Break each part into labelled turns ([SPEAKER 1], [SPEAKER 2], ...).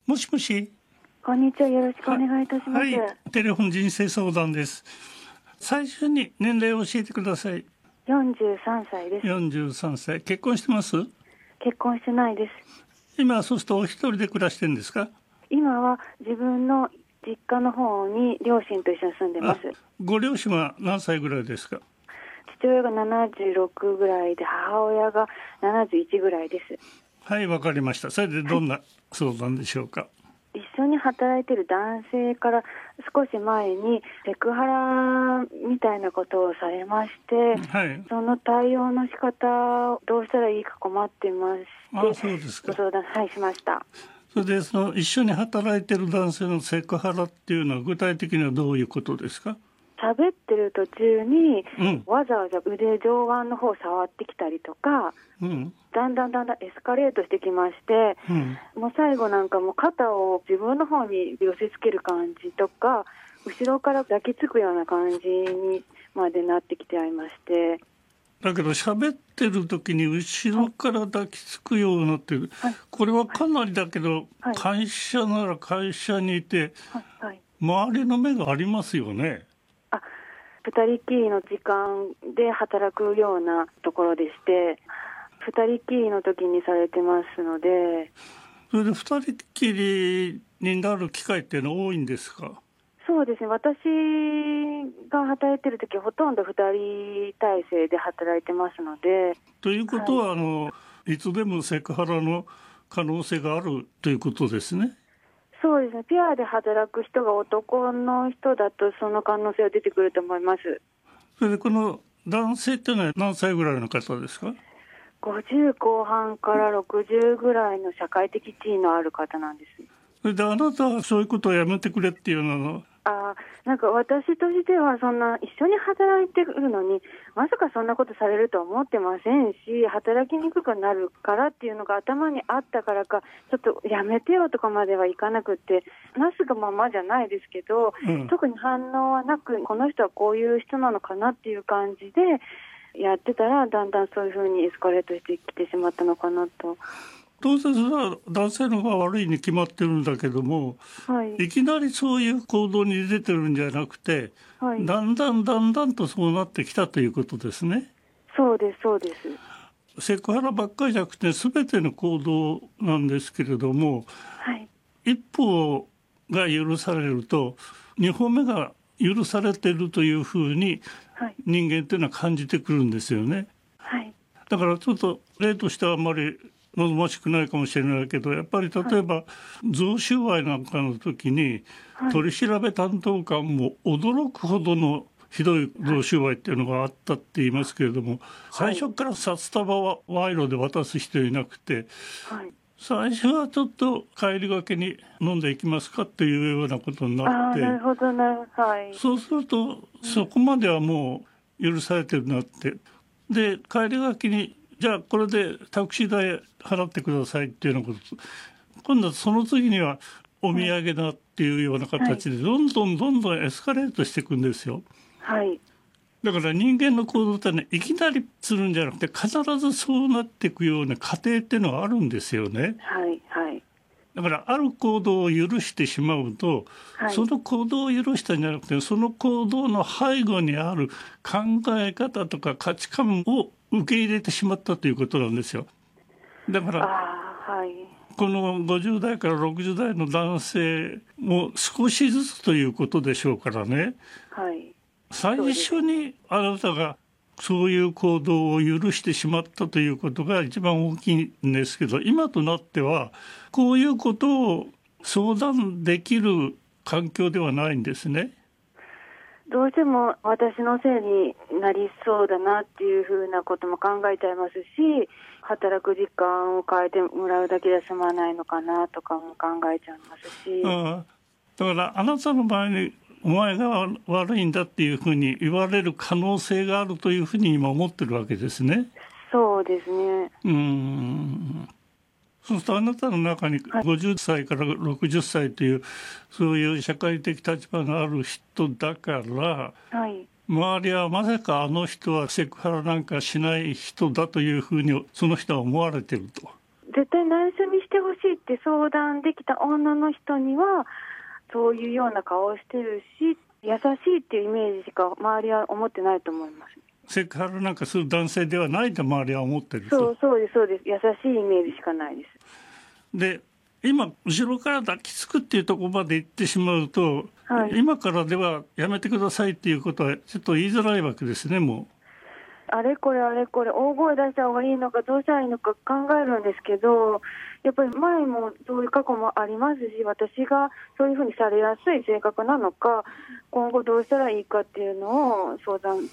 [SPEAKER 1] もしもし。
[SPEAKER 2] こんにちは、よろしくお願いいたします。
[SPEAKER 1] はい、テレフォン人生相談です。最初に年齢を教えてください。
[SPEAKER 2] 43歳です。
[SPEAKER 1] 43歳。結婚してます？
[SPEAKER 2] 結婚してないです。
[SPEAKER 1] 今、そうするとお一人で暮らしてるんですか？
[SPEAKER 2] 今は自分の実家の方に両親と一緒に住んでます。
[SPEAKER 1] ご両親は何歳ぐらいですか？
[SPEAKER 2] 父親が76ぐらいで、母親が71ぐらいです。
[SPEAKER 1] はい、わかりました。それでどんな相談でしょうか？
[SPEAKER 2] 一緒に働いている男性から少し前にセクハラみたいなことをされまして、
[SPEAKER 1] はい、
[SPEAKER 2] その対応の仕方をどうしたらいいか困っていまして、
[SPEAKER 1] そうですか。
[SPEAKER 2] ご相談、しました。
[SPEAKER 1] それでその一緒に働いている男性のセクハラっていうのは具体的にはどういうことですか？
[SPEAKER 2] 喋ってる途中に、わざわざ腕上腕の方を触ってきたりとか、だんだんエスカレートしてきまして、もう最後なんかもう肩を自分の方に寄せつける感じとか、後ろから抱きつくような感じにまでなってきてありまして。
[SPEAKER 1] だけど喋ってる時に後ろから抱きつくようなっていう、これはかなりだけど、会社なら会社にいて、周りの目がありますよね。
[SPEAKER 2] 二人きりの時間で働くようなところでして、二人きりの時にされてますので。
[SPEAKER 1] それで二人きりになる機会っていうのは多いんですか？
[SPEAKER 2] そうですね、私が働いてる時はほとんど二人体制で働いてますので。
[SPEAKER 1] ということは、いつでもセクハラの可能性があるということですね。
[SPEAKER 2] そうですね、ペアで働く人が男の人だとその可能性は出てくると思います。
[SPEAKER 1] それでこの男性っていうのは何歳ぐらいの方ですか
[SPEAKER 2] ？50後半から60ぐらいの社会的地位のある方なんです。
[SPEAKER 1] それであなたはそういうことをやめてくれっていうのは？
[SPEAKER 2] なんか私としてはそんな一緒に働いてるのにまさかそんなことされるとは思ってませんし、働きにくくなるからっていうのが頭にあったからか、ちょっとやめてよとかまではいかなくって、なすがままじゃないですけど、特に反応はなく、この人はこういう人なのかなっていう感じでやってたら、だんだんそういうふうにエスカレートしてきてしまったのかなと。
[SPEAKER 1] 当然それは男性の方が悪いに決まってるんだけども、いきなりそういう行動に出てるんじゃなくて、だんだんとそうなってきたということですね。
[SPEAKER 2] そうです。
[SPEAKER 1] セクハラばっかりじゃなくて全ての行動なんですけれども、一歩が許されると二歩目が許されているというふうに人間っていうのは感じてくるんですよね。だからちょっと例としてはあんまり望ましくないかもしれないけど、やっぱり例えば贈収賄なんかの時に取り調べ担当官も驚くほどのひどい贈収賄っていうのがあったって言いますけれども、最初から札束は賄賂で渡す人いなくて、最初はちょっと帰りがけに飲んでいきますかっていうようなことになって、そうするとそこまではもう許されてるなって、で帰りがけにじゃあこれでタクシー代払ってくださいっていうようなこと、今度はその次にはお土産だっていうような形でどんどんエスカレートしていくんですよ。だから人間の行動ってね、いきなりするんじゃなくて必ずそうなっていくような過程っていうのはあるんですよね。だからある行動を許してしまうと、その行動を許したんじゃなくて、その行動の背後にある考え方とか価値観を受け入れてしまったということなんですよ。だからこの50代から60代の男性も少しずつということでしょうからね、最初にあなたがそういう行動を許してしまったということが一番大きいんですけど、今となってはこういうことを相談できる環境ではないんですね。
[SPEAKER 2] どうしても私のせいになりそうだなっていうふうなことも考えちゃいますし、働く時間を変えてもらうだけで済まないのかなとかも考えちゃいますし。
[SPEAKER 1] だからあなたの場合にお前が悪いんだっていうふうに言われる可能性があるというふうに今思ってるわけですね。
[SPEAKER 2] そうですね。
[SPEAKER 1] そうするとあなたの中に50歳から60歳というそういう社会的立場のある人だから、周りはまさかあの人はセクハラなんかしない人だというふうにその人は思われてると。
[SPEAKER 2] 絶対内緒にしてほしいって相談できた女の人にはそういうような顔をしてるし、優しいっていうイメージしか周りは思ってないと思います。
[SPEAKER 1] セクハラなんかする男性ではないと周りは思ってると。
[SPEAKER 2] そうです。優しいイメージしかないです。
[SPEAKER 1] で、今後ろから抱きつくっていうところまで行ってしまうと、はい、今からではやめてくださいっていうことはちょっと言いづらいわけですね。もう
[SPEAKER 2] あれこれ大声出した方がいいのかどうしたらいいのか考えるんですけど、やっぱり前もそういう過去もありますし、私がそういうふうにされやすい性格なのか、今後どうしたらいいかっていうのを相談して、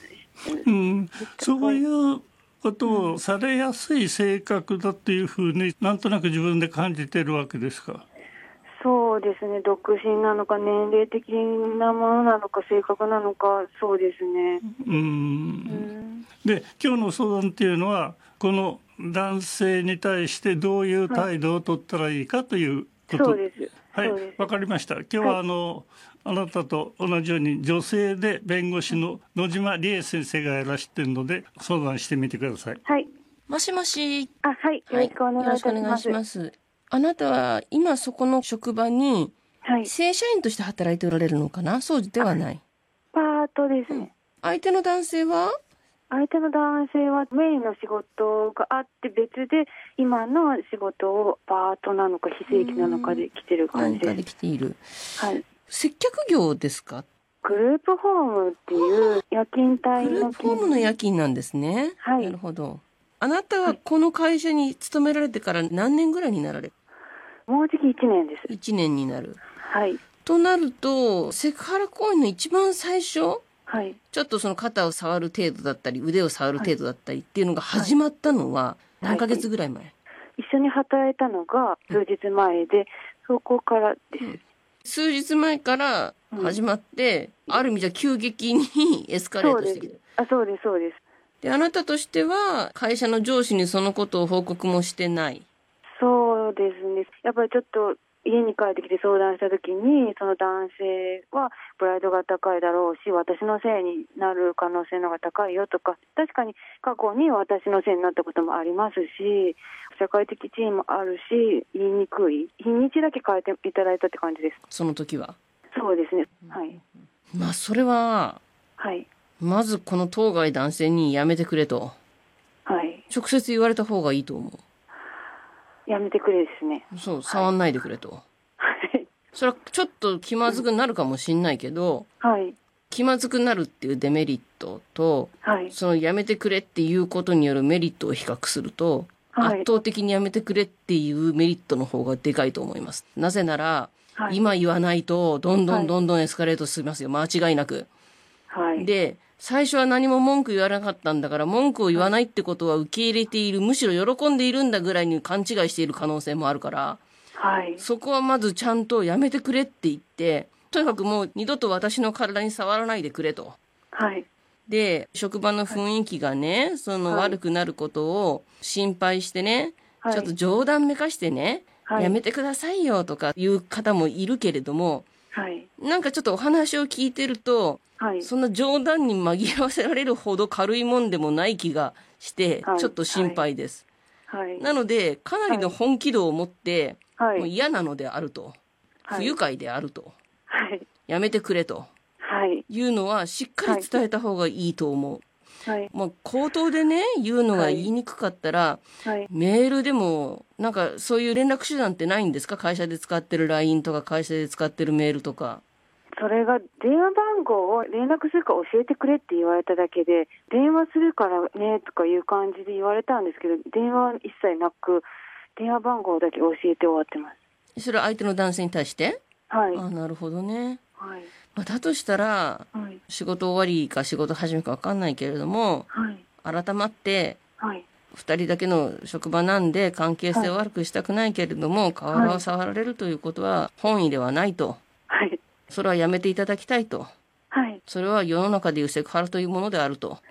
[SPEAKER 1] そういうことをされやすい性格だっていうふうになんとなく自分で感じてるわけですか？
[SPEAKER 2] そうですね、独身なのか年齢的なものなのか性格なのか、そうですね。で、今日の相談っていうのはこの男性に対してどういう態度を取ったらいいかということ、 そうです。
[SPEAKER 1] はい、わかりました。今日はあなたと同じように女性で弁護士の野島理恵先生がいらしているので相談してみてください。
[SPEAKER 2] はい。
[SPEAKER 3] もしもし。
[SPEAKER 2] はい、よろしくお願いいたします。
[SPEAKER 3] あなたは今そこの職場に正社員として働いておられるのかな？そうではない。
[SPEAKER 2] パートですね。
[SPEAKER 3] 相手の男性は
[SPEAKER 2] メインの仕事があって別で今の仕事をパートなのか非正規なのかで来てる感じです。
[SPEAKER 3] 何かで来ている。
[SPEAKER 2] はい。
[SPEAKER 3] 接客業ですか？
[SPEAKER 2] グループホームっていう夜勤帯の
[SPEAKER 3] グループホームの夜勤なんですね。
[SPEAKER 2] はい。
[SPEAKER 3] なるほど。あなたはこの会社に勤められてから何年ぐらいになられる？
[SPEAKER 2] もうじき1年です。
[SPEAKER 3] 1年になる。
[SPEAKER 2] はい。
[SPEAKER 3] となると、セクハラ行為の一番最初、
[SPEAKER 2] はい、
[SPEAKER 3] ちょっとその肩を触る程度だったり、腕を触る程度だったりっていうのが始まったのは何ヶ月ぐらい前？
[SPEAKER 2] 一緒に働いたのが数日前で、そこからです。
[SPEAKER 3] 数日前から始まって、ある意味じゃ急激にエスカレートしてきてる。
[SPEAKER 2] そうです。
[SPEAKER 3] で、あなたとしては会社の上司にそのことを報告もしてない。
[SPEAKER 2] そうですね。やっぱりちょっと家に帰ってきて相談したときに、その男性はプライドが高いだろうし、私のせいになる可能性の方が高いよとか、確かに過去に私のせいになったこともありますし、社会的地位もあるし、言いにくい。日にちだけ変えていただいたって感じです。
[SPEAKER 3] その時は？
[SPEAKER 2] そうですね。はい。
[SPEAKER 3] まあ、それは、
[SPEAKER 2] はい。
[SPEAKER 3] まずこの当該男性にやめてくれと。
[SPEAKER 2] はい。
[SPEAKER 3] 直接言われた方がいいと思う。
[SPEAKER 2] やめてくれですね。
[SPEAKER 3] そう、触んないでくれと。
[SPEAKER 2] はい。
[SPEAKER 3] それはちょっと気まずくなるかもしんないけど、
[SPEAKER 2] はい。
[SPEAKER 3] 気まずくなるっていうデメリットと、
[SPEAKER 2] はい。
[SPEAKER 3] そのやめてくれっていうことによるメリットを比較すると、はい、圧倒的にやめてくれっていうメリットの方がでかいと思います。なぜなら、はい、今言わないとどんどんエスカレートしますよ。間違いなく。はい。で、最初は何も文句言わなかったんだから、文句を言わないってことは受け入れている、むしろ喜んでいるんだぐらいに勘違いしている可能性もあるから、はい。そこはまずちゃんとやめてくれって言って、とにかくもう二度と私の体に触らないでくれと。はい。で、職場の雰囲気がね、悪くなることを心配してね、はい、ちょっと冗談めかしてね、はい、やめてくださいよとかいう方もいるけれども、はい。なんかちょっとお話を聞いてると、はい、そんな冗談に紛らわせられるほど軽いもんでもない気がして、はい、ちょっと心配です。はい。なので、かなりの本気度を持って、はい、もう嫌なのであると、はい、不愉快であると、はい、やめてくれと、はい、いうのはしっかり伝えた方がいいと思う。はい。もう口頭でね、言うのが言いにくかったら、はい、メールでも、なんかそういう連絡手段ってないんですか？会社で使ってる LINE とか会社で使ってるメールとか。
[SPEAKER 2] それが電話番号を連絡するか教えてくれって言われただけで、電話するからねとかいう感じで言われたんですけど、電話一切なく、電話番号だけ教えて終わってます。
[SPEAKER 3] それは相手の男性に対して？はい。あ、なるほどね。はい。まあ、だとしたら、はい、仕事終わりか仕事始めか分かんないけれども、はい、改まって、はい、2人だけの職場なんで関係性を悪くしたくないけれども、はい、顔を触られるということは本意ではないと。はい。それはやめていただきたいと。はい。それは世の中でいうセクハラというものであると。はい。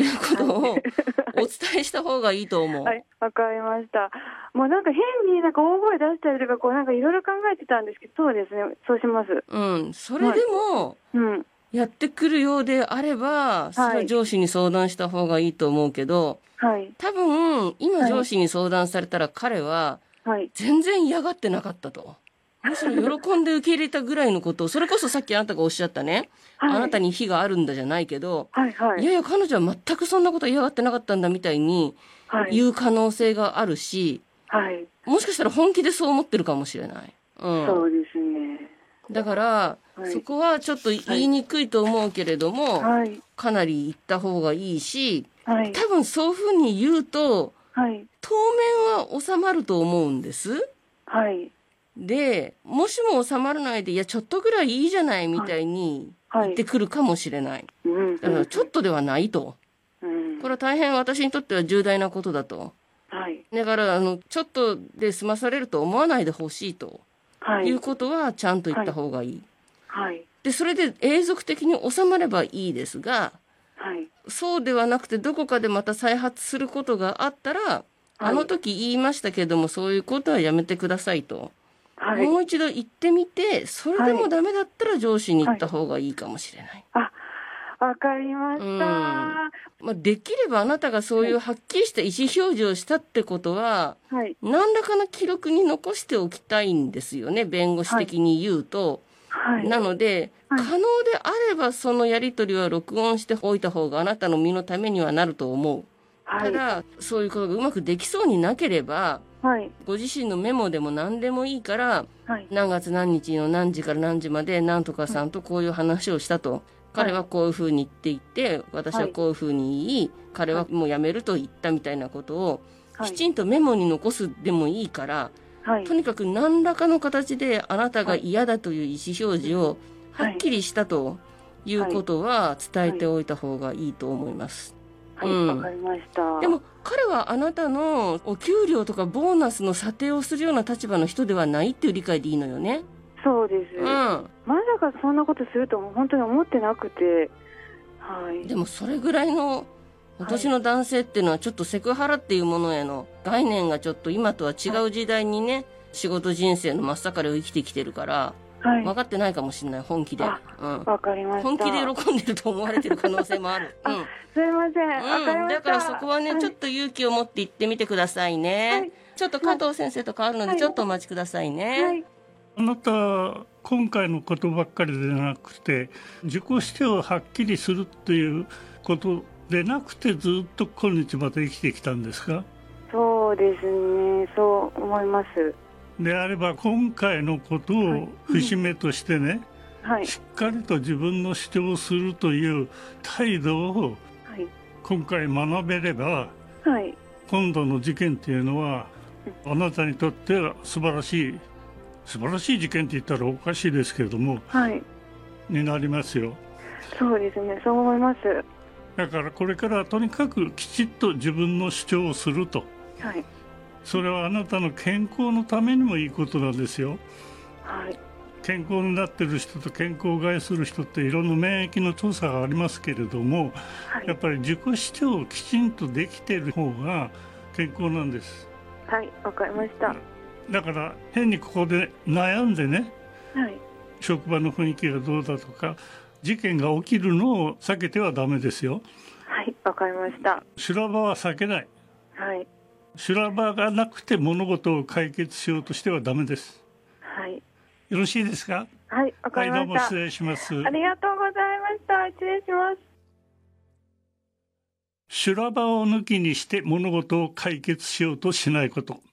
[SPEAKER 3] いうことをお伝えした方がいいと思う。
[SPEAKER 2] はい。わかりました。もうなんか変になんか大声出したりとか、こうなんかいろいろ考えてたんですけど、そうですね。そうします。
[SPEAKER 3] うん。それでも、うん。やってくるようであれば、それは上司に相談した方がいいと思うけど、はい。多分、今上司に相談されたら彼は、 全然嫌がってなかったと。むしろ喜んで受け入れたぐらいのことを、それこそさっきあなたがおっしゃったね、あなたに非があるんだじゃないけど、いやいや彼女は全くそんなこと嫌がってなかったんだみたいに言う可能性があるし、もしかしたら本気でそう思ってるかもしれない。
[SPEAKER 2] そうですね。
[SPEAKER 3] だから、そこはちょっと言いにくいと思うけれども、かなり言った方がいいし、多分そういうふうに言うと、当面は収まると思うんです。で、もしも収まらないで、いや、ちょっとぐらいいいじゃないみたいに言ってくるかもしれない。だから、ちょっとではないと。これは大変私にとっては重大なことだと。だから、ちょっとで済まされると思わないでほしいと。いうことはちゃんと言った方がいい。で、それで永続的に収まればいいですが、そうではなくてどこかでまた再発することがあったら、あの時言いましたけども、そういうことはやめてくださいと。もう一度言ってみて、それでもダメだったら上司に言った方がいいかもしれない。
[SPEAKER 2] わかりました。
[SPEAKER 3] できればあなたがそういうはっきりした意思表示をしたってことは、何らかの記録に残しておきたいんですよね、弁護士的に言うと。なので、可能であればそのやり取りは録音しておいた方があなたの身のためにはなると思う。ただ、そういうことがうまくできそうになければ、ご自身のメモでも何でもいいから、何月何日の何時から何時まで何とかさんとこういう話をしたと。彼はこういうふうに言っていて、私はこういうふうに言い、彼はもうやめると言ったみたいなことを、きちんとメモに残すでもいいから、とにかく何らかの形であなたが嫌だという意思表示をはっきりしたということは伝えておいた方がいいと思います。
[SPEAKER 2] わかりました。
[SPEAKER 3] でも彼はあなたのお給料とかボーナスの査定をするような立場の人ではないっていう理解でいいのよね。
[SPEAKER 2] そうです。まさかそんなことすると本当に思ってなくて。
[SPEAKER 3] でもそれぐらいのお年の男性っていうのはちょっとセクハラっていうものへの概念がちょっと今とは違う時代にね、仕事人生の真っ盛りを生きてきてるから、分かってないかもしれない、本気で。
[SPEAKER 2] わかりました。
[SPEAKER 3] 本気で喜んでると思われてる可能性もある。
[SPEAKER 2] すいません。わかりました。
[SPEAKER 3] だからそこはね、ちょっと勇気を持って言ってみてくださいね。ちょっと加藤先生と変わるのでちょっとお待ちくださいね。
[SPEAKER 1] あなた、今回のことばっかりでなくて、自己主張をはっきりするっていうことでなくて、ずっと今日まで生きてきたんですか？
[SPEAKER 2] そうですね、そう思います。
[SPEAKER 1] であれば、今回のことを節目としてね、しっかりと自分の主張をするという態度を今回学べれば、今度の事件っていうのは、あなたにとっては素晴らしい事件って言ったらおかしいですけれども、になりますよ。
[SPEAKER 2] そうですね、そう思います。
[SPEAKER 1] だからこれからとにかくきちっと自分の主張をすると、それはあなたの健康のためにもいいことなんですよ。健康になってる人と健康を害する人っていろんな免疫の調査がありますけれども、やっぱり自己主張をきちんとできている方が健康なんです。
[SPEAKER 2] わかりました。
[SPEAKER 1] だから変にここで悩んでね、職場の雰囲気がどうだとか事件が起きるのを避けてはダメですよ。
[SPEAKER 2] わかりました。
[SPEAKER 1] 修羅場は避けない。修羅場がなくて物事を解決しようとしてはダメです。よろしいですか？
[SPEAKER 2] わかりました。
[SPEAKER 1] どうも失礼します。
[SPEAKER 2] ありがとうございました。失礼します。
[SPEAKER 1] 修羅場を抜きにして物事を解決しようとしないこと。